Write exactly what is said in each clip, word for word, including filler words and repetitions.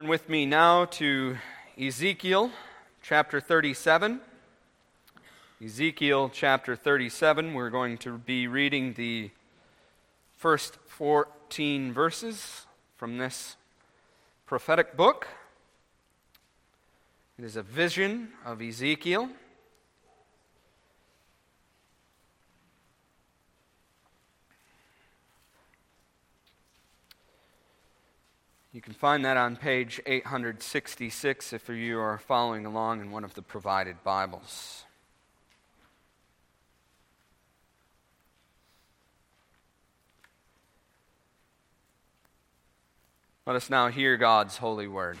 Turn with me now to Ezekiel chapter thirty-seven. Ezekiel chapter thirty-seven, we're going to be reading the first fourteen verses from this prophetic book. It is a vision of Ezekiel. You can find that on page eight sixty-six if you are following along in one of the provided Bibles. Let us now hear God's holy word.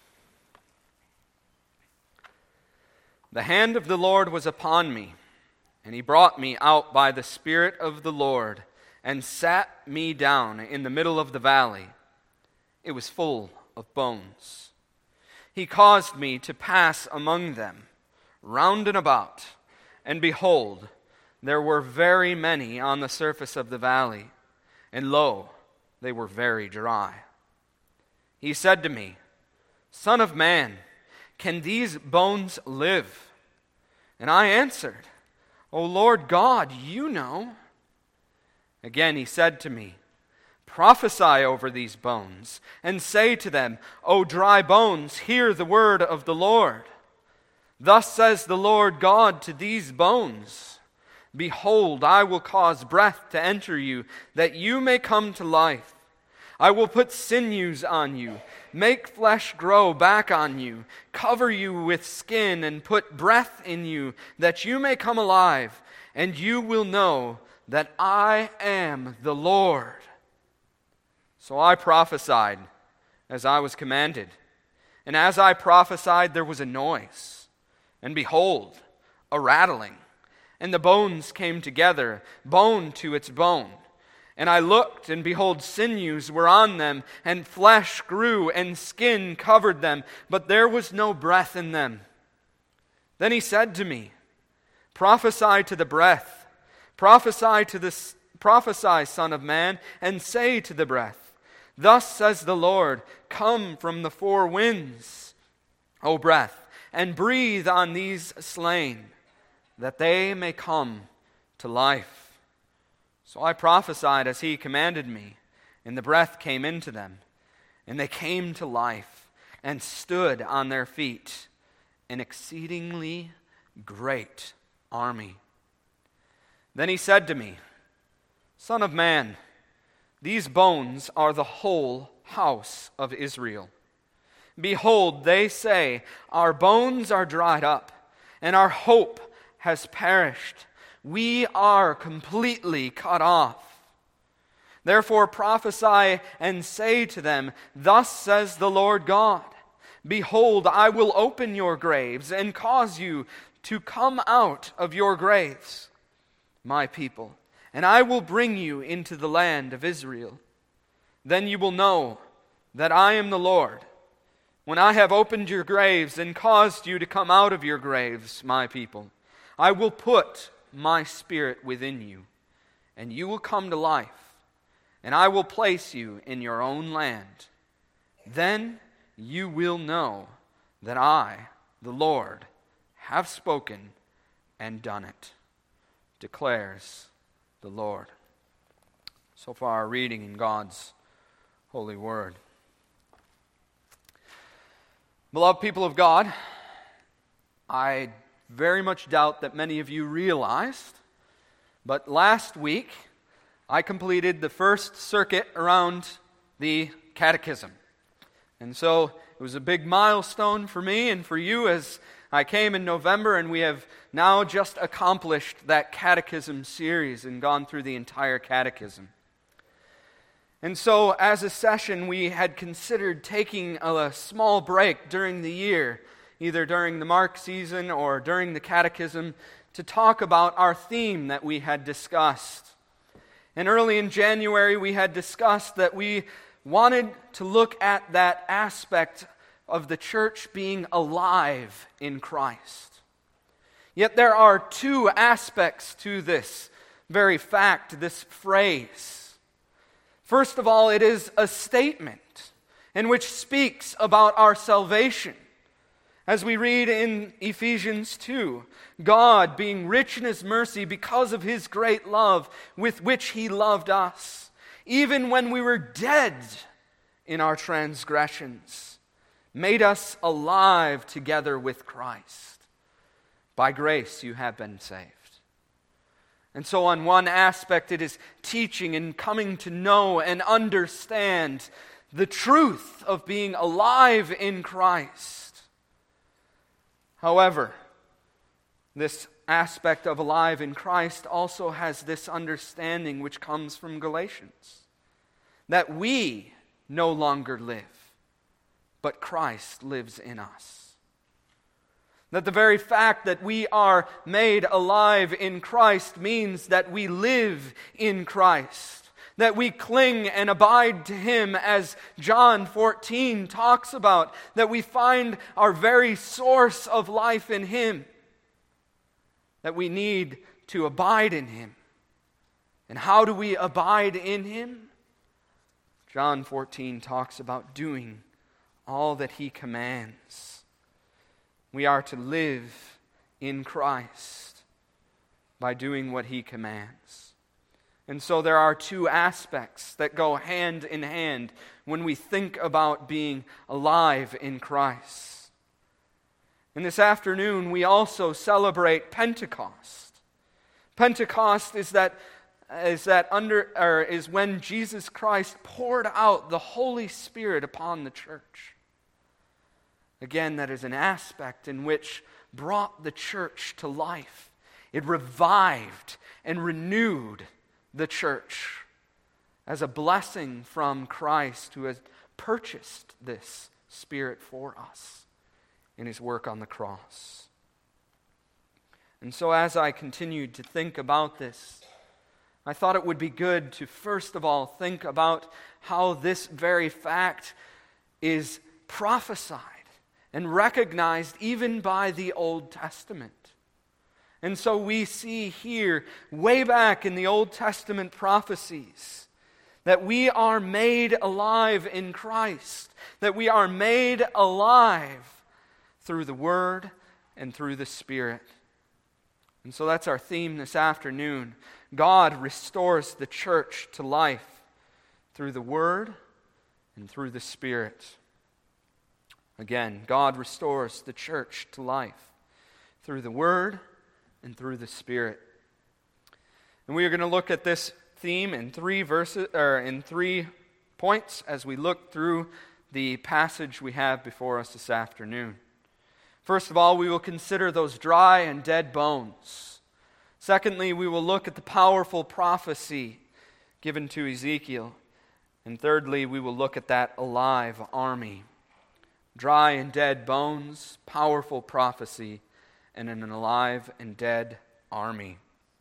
The hand of the Lord was upon me, and he brought me out by the Spirit of the Lord, and sat me down in the middle of the valley. It was full of bones. He caused me to pass among them, round and about, and behold, there were very many on the surface of the valley, and lo, they were very dry. He said to me, Son of man, can these bones live? And I answered, O Lord God, you know. Again he said to me, Prophesy over these bones, and say to them, O dry bones, hear the word of the Lord. Thus says the Lord God to these bones, Behold, I will cause breath to enter you, that you may come to life. I will put sinews on you, make flesh grow back on you, cover you with skin, and put breath in you, that you may come alive, and you will know that I am the Lord. So I prophesied as I was commanded. And as I prophesied, there was a noise. And behold, a rattling. And the bones came together, bone to its bone. And I looked, and behold, sinews were on them, and flesh grew, and skin covered them, but there was no breath in them. Then he said to me, Prophesy to the breath, prophesy to the prophesy, Son of man, and say to the breath, Thus says the Lord, Come from the four winds, O breath, and breathe on these slain, that they may come to life. So I prophesied as he commanded me, and the breath came into them, and they came to life, and stood on their feet, an exceedingly great army. Then he said to me, Son of man, these bones are the whole house of Israel. Behold, they say, Our bones are dried up, and our hope has perished. We are completely cut off. Therefore prophesy and say to them, Thus says the Lord God, Behold, I will open your graves and cause you to come out of your graves, my people, and I will bring you into the land of Israel. Then you will know that I am the Lord, when I have opened your graves and caused you to come out of your graves, my people. I will put my spirit within you, and you will come to life, and I will place you in your own land. Then you will know that I, the Lord, have spoken and done it, declares the Lord. So far, our reading in God's holy word. Beloved people of God, I very much doubt that many of you realized, but last week I completed the first circuit around the catechism. And so it was a big milestone for me and for you as I came in November, and we have now just accomplished that catechism series and gone through the entire catechism. And so as a session, we had considered taking a small break during the year, either during the Mark season or during the catechism, to talk about our theme that we had discussed. And early in January, we had discussed that we wanted to look at that aspect of the church being alive in Christ. Yet there are two aspects to this very fact, this phrase. First of all, it is a statement. and which speaks about our salvation. As we read in Ephesians two, God, being rich in His mercy because of His great love with which He loved us, even when we were dead in our transgressions, made us alive together with Christ. By grace you have been saved. And so on one aspect it is teaching and coming to know and understand the truth of being alive in Christ. However, this aspect of alive in Christ also has this understanding which comes from Galatians, that we no longer live, but Christ lives in us. That the very fact that we are made alive in Christ means that we live in Christ, that we cling and abide to Him, as John fourteen talks about, that we find our very source of life in Him, that we need to abide in Him. And how do we abide in Him? John fourteen talks about doing all that He commands. We are to live in Christ by doing what He commands. And so there are two aspects that go hand in hand when we think about being alive in Christ. And this afternoon we also celebrate Pentecost. Pentecost is that is that under or is when Jesus Christ poured out the Holy Spirit upon the church. Again, that is an aspect in which brought the church to life. It revived and renewed the church as a blessing from Christ, who has purchased this Spirit for us in His work on the cross. And so as I continued to think about this, I thought it would be good to first of all think about how this very fact is prophesied and recognized even by the Old Testament. And so we see here, way back in the Old Testament prophecies, that we are made alive in Christ, that we are made alive through the Word and through the Spirit. And so that's our theme this afternoon. God restores the church to life through the Word and through the Spirit. Again, God restores the church to life through the Word and through the Spirit. And we are going to look at this theme in three verses, or in three points, as we look through the passage we have before us this afternoon. First of all, we will consider those dry and dead bones. Secondly, we will look at the powerful prophecy given to Ezekiel. And thirdly, we will look at that alive army. Dry and dead bones, powerful prophecy, and an alive and dead army.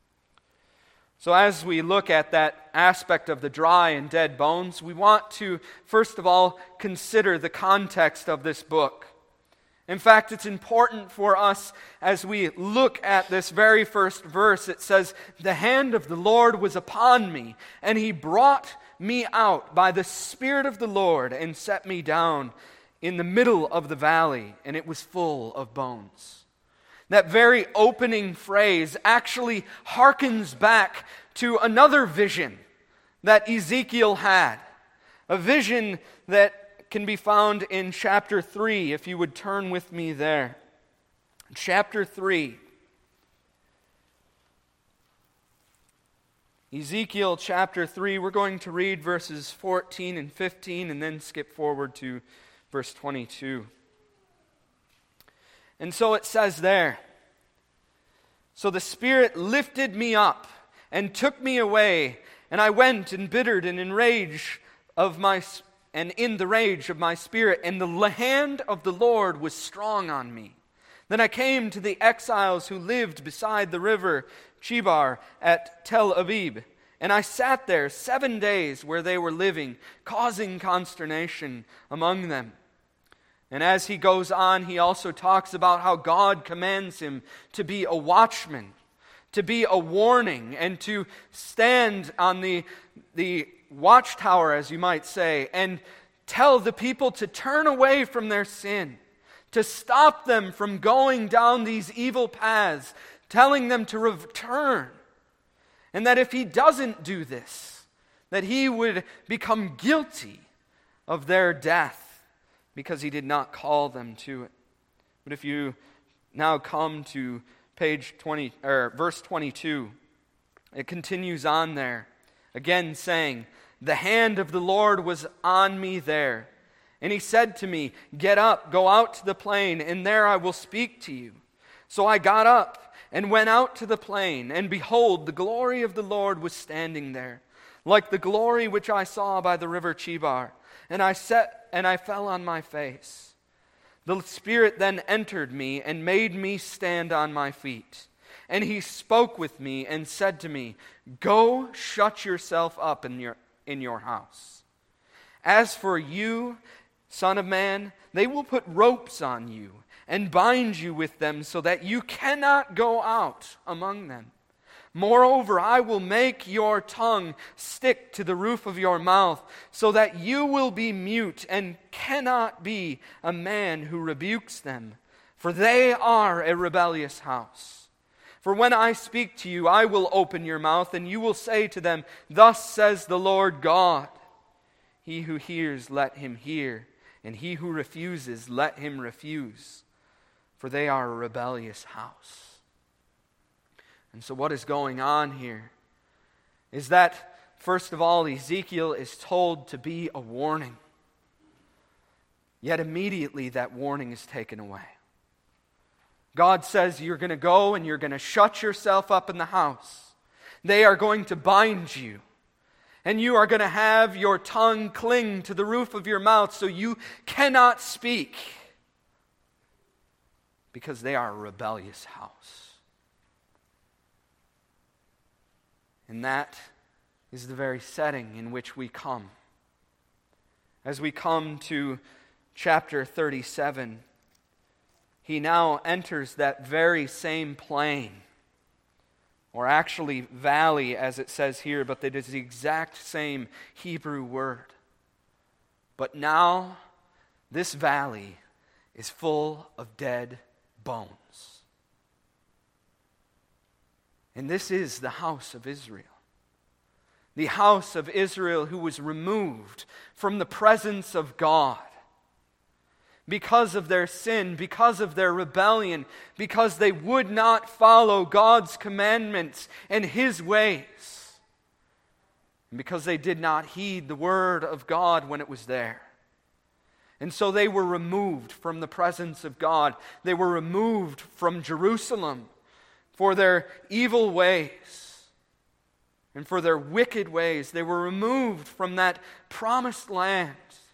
So as we look at that aspect of the dry and dead bones, we want to, first of all, consider the context of this book. In fact, it's important for us as we look at this very first verse. It says, "The hand of the Lord was upon me, and He brought me out by the Spirit of the Lord and set me down in the middle of the valley, and it was full of bones." That very opening phrase actually harkens back to another vision that Ezekiel had. A vision that can be found in chapter three, if you would turn with me there. Chapter three. Ezekiel chapter three, we're going to read verses fourteen and fifteen and then skip forward to verse twenty-two. And so it says there, "So the Spirit lifted me up and took me away, and I went and bittered and in rage of my and in the rage of my spirit, and the hand of the Lord was strong on me. Then I came to the exiles who lived beside the river Chebar at Tel Aviv, and I sat there seven days where they were living, causing consternation among them." And as he goes on, he also talks about how God commands him to be a watchman, to be a warning, and to stand on the, the watchtower, as you might say, and tell the people to turn away from their sin, to stop them from going down these evil paths, telling them to return. And that if he doesn't do this, that he would become guilty of their death because he did not call them to it. But if you now come to page twenty or verse twenty-two, it continues on there, again saying, "The hand of the Lord was on me there. And he said to me, 'Get up, go out to the plain, and there I will speak to you.' So I got up and went out to the plain, and behold, the glory of the Lord was standing there, like the glory which I saw by the river Chebar. And I sat and I fell on my face. The Spirit then entered me and made me stand on my feet. And he spoke with me and said to me, 'Go shut yourself up in your in your house. As for you, Son of man, they will put ropes on you and bind you with them so that you cannot go out among them. Moreover, I will make your tongue stick to the roof of your mouth so that you will be mute and cannot be a man who rebukes them, for they are a rebellious house. For when I speak to you, I will open your mouth, and you will say to them, Thus says the Lord God. He who hears, let him hear, and he who refuses, let him refuse, for they are a rebellious house.'" And so what is going on here is that, first of all, Ezekiel is told to be a warning. Yet immediately that warning is taken away. God says you're going to go and you're going to shut yourself up in the house. They are going to bind you. And you are going to have your tongue cling to the roof of your mouth so you cannot speak. Because they are a rebellious house. And that is the very setting in which we come. As we come to chapter thirty-seven, he now enters that very same plain, or actually valley as it says here, but it is the exact same Hebrew word. But now this valley is full of dead bones. And this is the house of Israel. The house of Israel who was removed from the presence of God because of their sin, because of their rebellion, because they would not follow God's commandments and His ways, and because they did not heed the word of God when it was there. And so they were removed from the presence of God. They were removed from Jerusalem for their evil ways and for their wicked ways. They were removed from that promised land.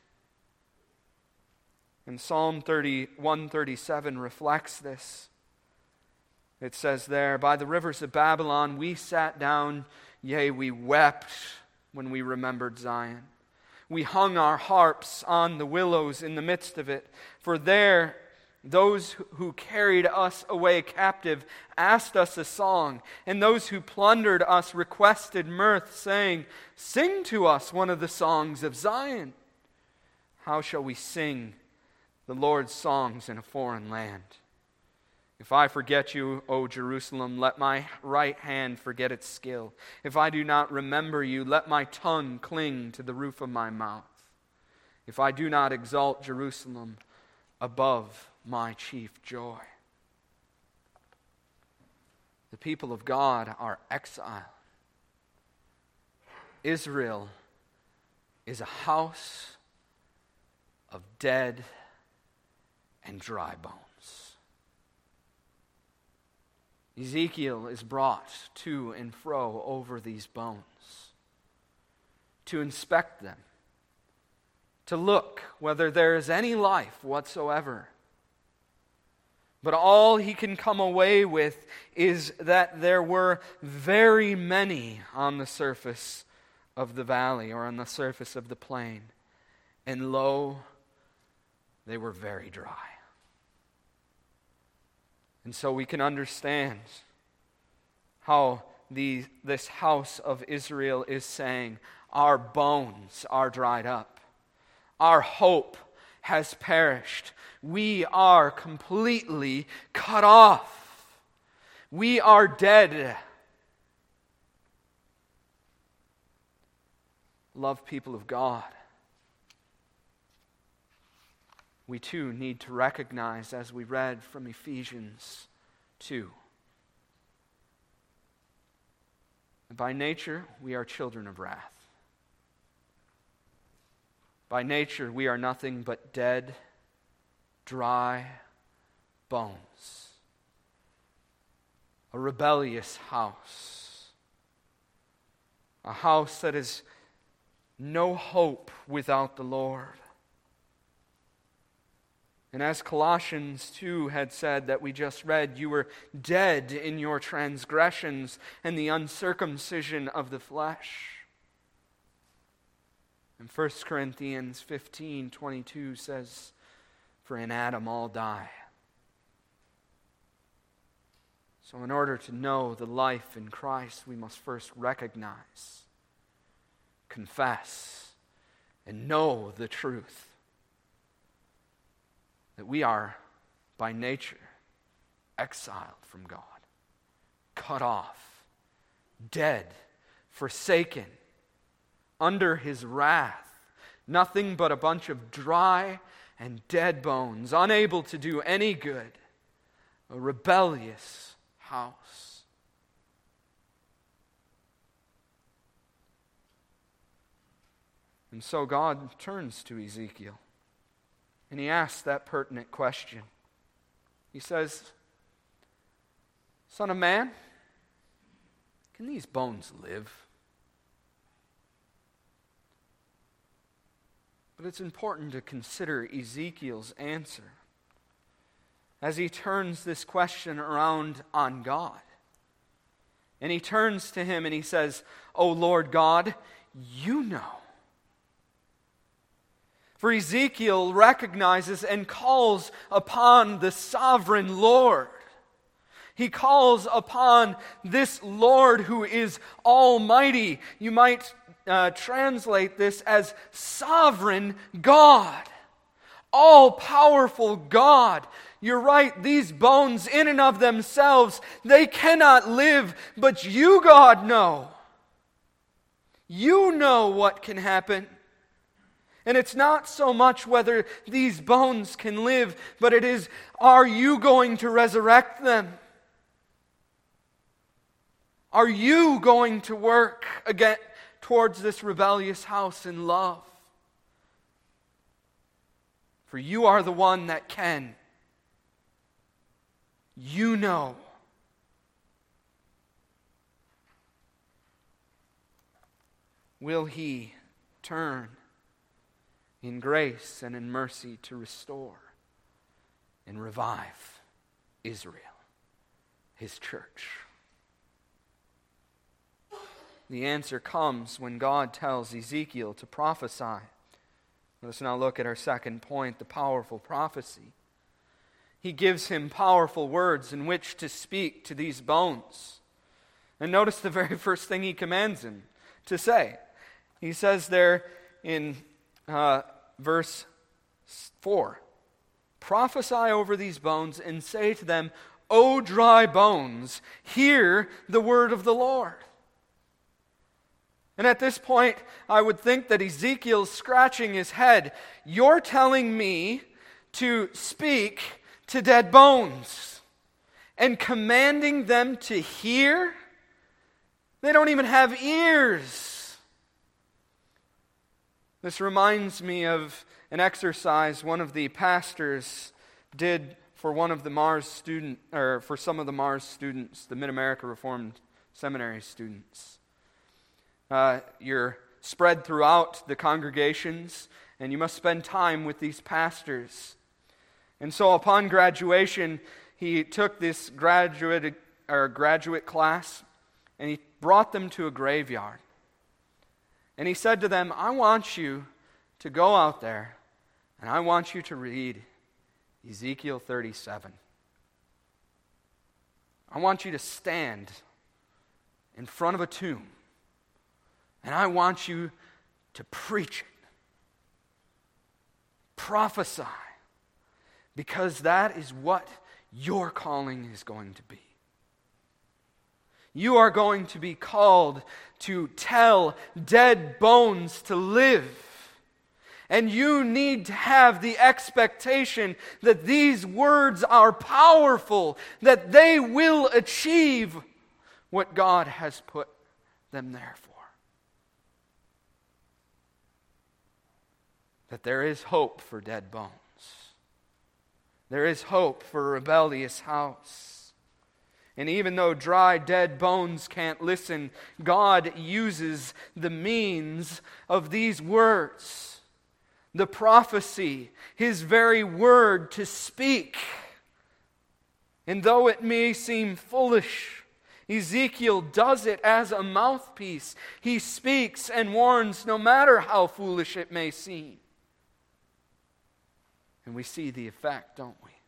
And Psalm thirty-one thirty-seven reflects this. It says there, "By the rivers of Babylon we sat down, yea, we wept when we remembered Zion. We hung our harps on the willows in the midst of it. For there those who carried us away captive asked us a song, and those who plundered us requested mirth, saying, 'Sing to us one of the songs of Zion.' How shall we sing the Lord's songs in a foreign land? If I forget you, O Jerusalem, let my right hand forget its skill. If I do not remember you, let my tongue cling to the roof of my mouth. If I do not exalt Jerusalem above my chief joy." The people of God are exiled. Israel is a house of dead and dry bones. Ezekiel is brought to and fro over these bones to inspect them, to look whether there is any life whatsoever. But all he can come away with is that there were very many on the surface of the valley or on the surface of the plain. And lo, they were very dry. And so we can understand how the, this house of Israel is saying, our bones are dried up. Our hope has perished. We are completely cut off. We are dead. Love people of God, we too need to recognize, as we read from Ephesians two, that by nature we are children of wrath. By nature we are nothing but dead, dry bones. A rebellious house. A house that is no hope without the Lord. And as Colossians two had said that we just read, you were dead in your transgressions and the uncircumcision of the flesh. And First Corinthians fifteen twenty-two says, for in Adam all die. So in order to know the life in Christ, we must first recognize, confess, and know the truth that we are by nature exiled from God, cut off, dead, forsaken, under His wrath, nothing but a bunch of dry and dead bones, unable to do any good, a rebellious house. And so God turns to Ezekiel and He asks that pertinent question. He says, Son of man, can these bones live? But it's important to consider Ezekiel's answer as he turns this question around on God. And he turns to Him and he says, O Lord God, you know. For Ezekiel recognizes and calls upon the sovereign Lord. He calls upon this Lord who is almighty. You might uh, translate this as sovereign God, all-powerful God. You're right, these bones in and of themselves, they cannot live, but you, God, know. You know what can happen. And it's not so much whether these bones can live, but it is, are you going to resurrect them? Are you going to work again towards this rebellious house in love? For you are the one that can. You know. Will He turn in grace and in mercy to restore and revive Israel, His church? The answer comes when God tells Ezekiel to prophesy. Let's now look at our second point, the powerful prophecy. He gives him powerful words in which to speak to these bones. And notice the very first thing he commands him to say. He says there in uh, verse four, prophesy over these bones and say to them, O dry bones, hear the word of the Lord. And at this point, I would think that Ezekiel's scratching his head. You're telling me to speak to dead bones and commanding them to hear? They don't even have ears. This reminds me of an exercise one of the pastors did for one of the Mars student, or for some of the Mars students, the Mid-America Reformed Seminary students. Uh, you're spread throughout the congregations, and you must spend time with these pastors. And so upon graduation, he took this graduate or graduate class, and he brought them to a graveyard. And he said to them, I want you to go out there, and I want you to read Ezekiel thirty-seven. I want you to stand in front of a tomb, and I want you to preach it. Prophesy, because that is what your calling is going to be. You are going to be called to tell dead bones to live. And you need to have the expectation that these words are powerful, that they will achieve what God has put them there for. That there is hope for dead bones. There is hope for a rebellious house. And even though dry, dead bones can't listen, God uses the means of these words, the prophecy, His very word to speak. And though it may seem foolish, Ezekiel does it as a mouthpiece. He speaks and warns no matter how foolish it may seem. And we see the effect, don't we?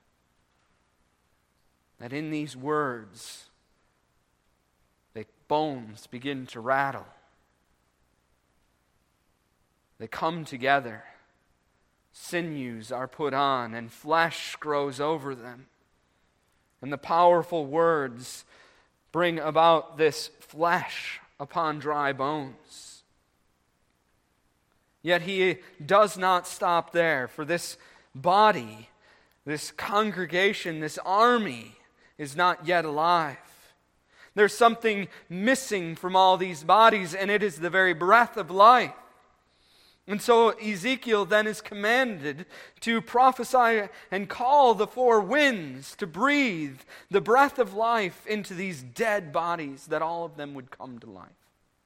That in these words, the bones begin to rattle. They come together. Sinews are put on, and flesh grows over them. And the powerful words bring about this flesh upon dry bones. Yet He does not stop there, for this body, this congregation, this army is not yet alive. There's something missing from all these bodies, and it is the very breath of life. And so Ezekiel then is commanded to prophesy and call the four winds to breathe the breath of life into these dead bodies, that all of them would come to life.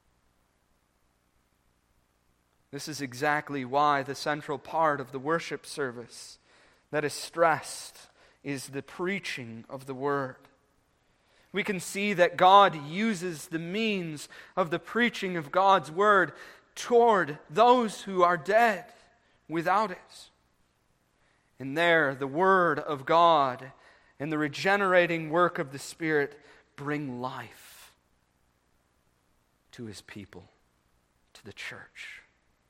This is exactly why the central part of the worship service that is stressed is the preaching of the Word. We can see that God uses the means of the preaching of God's Word toward those who are dead without it. And there, the Word of God and the regenerating work of the Spirit bring life to His people, to the church.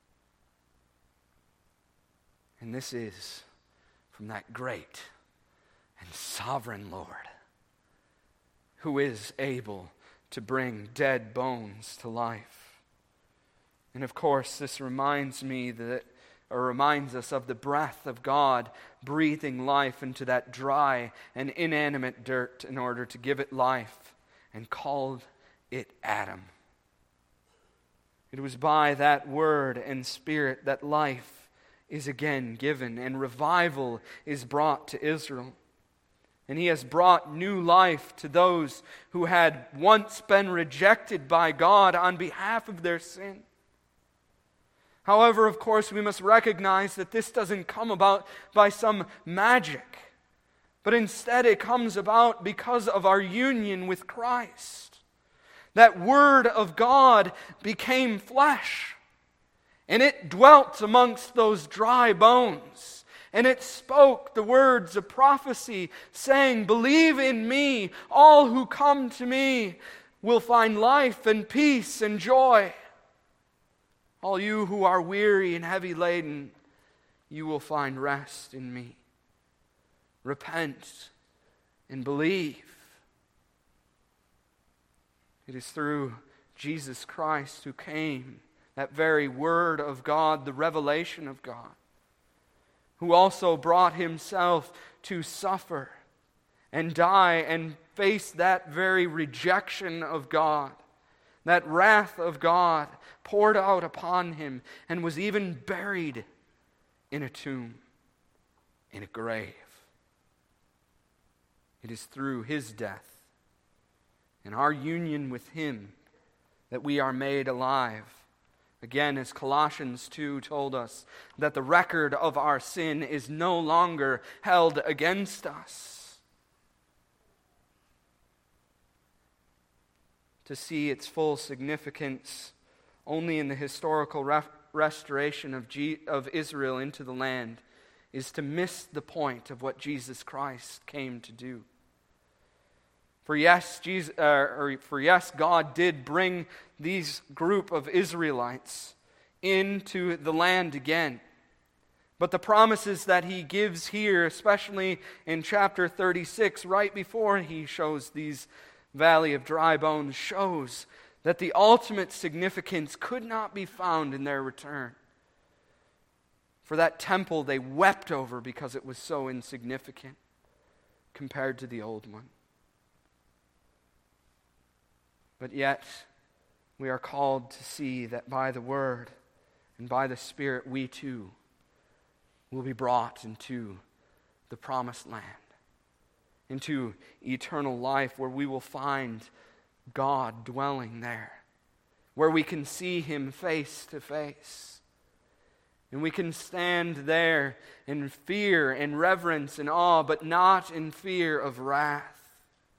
And this is from that great and sovereign Lord, who is able to bring dead bones to life. And of course, this reminds me that, or reminds us of the breath of God breathing life into that dry and inanimate dirt in order to give it life, and called it Adam. It was by that word and Spirit that life is again given, and revival is brought to Israel. And He has brought new life to those who had once been rejected by God on behalf of their sin. However, of course, we must recognize that this doesn't come about by some magic, but instead it comes about because of our union with Christ. That Word of God became flesh, and it dwelt amongst those dry bones. And it spoke the words of prophecy, saying, "Believe in me, all who come to me will find life and peace and joy. All you who are weary and heavy laden, you will find rest in me. Repent and believe." It is through Jesus Christ who came, that very Word of God, the revelation of God, who also brought Himself to suffer and die and face that very rejection of God, that wrath of God poured out upon Him, and was even buried in a tomb, in a grave. It is through His death and our union with Him that we are made alive. Again, as Colossians two told us, that the record of our sin is no longer held against us. To see its full significance only in the historical ref- restoration of, G- of Israel into the land is to miss the point of what Jesus Christ came to do. For yes, Jesus, uh, or for yes, God did bring these group of Israelites into the land again. But the promises that he gives here, especially in chapter thirty-six, right before he shows these valley of dry bones, shows that the ultimate significance could not be found in their return. For that temple they wept over because it was so insignificant compared to the old one. But yet, we are called to see that by the Word and by the Spirit, we too will be brought into the promised land, into eternal life, where we will find God dwelling there, where we can see Him face to face. And we can stand there in fear and reverence and awe, but not in fear of wrath.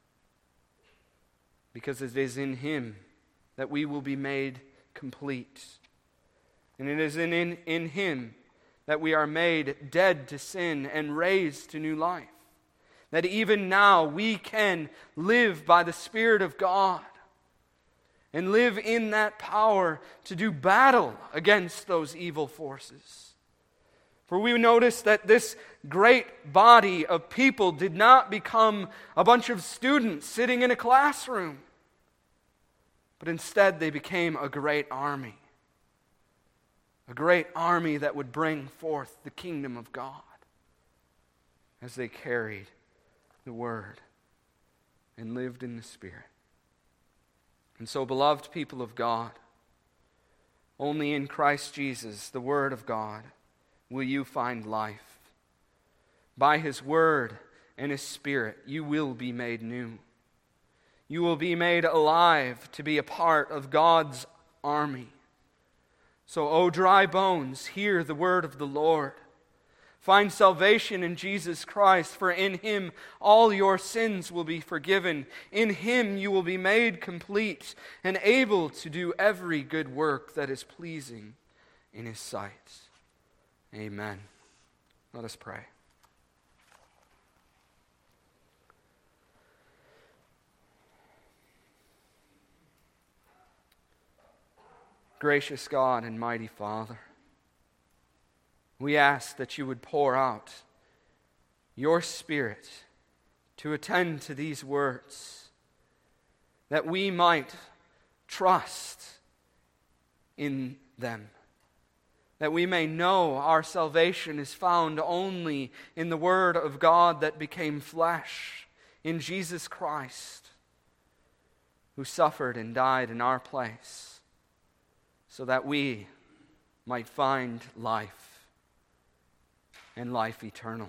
Because it is in Him that we will be made complete. And it is in, in, in Him that we are made dead to sin and raised to new life. That even now we can live by the Spirit of God and live in that power to do battle against those evil forces. For we notice that this great body of people did not become a bunch of students sitting in a classroom, but instead they became a great army. A great army that would bring forth the kingdom of God as they carried the Word and lived in the Spirit. And so, beloved people of God, only in Christ Jesus, the Word of God, will you find life. By His Word and His Spirit, you will be made new. You will be made alive to be a part of God's army. So, O dry bones, hear the word of the Lord. Find salvation in Jesus Christ, for in Him all your sins will be forgiven. In Him you will be made complete and able to do every good work that is pleasing in His sight. Amen. Let us pray. Gracious God and mighty Father, we ask that you would pour out your Spirit to attend to these words, that we might trust in them, that we may know our salvation is found only in the Word of God that became flesh, in Jesus Christ, who suffered and died in our place, so that we might find life and life eternal.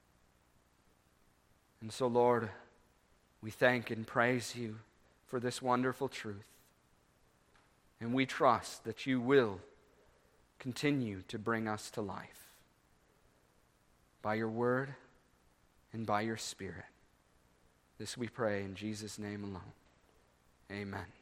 And so, Lord, we thank and praise you for this wonderful truth. And we trust that you will continue to bring us to life by your word and by your Spirit. This we pray in Jesus' name alone. Amen.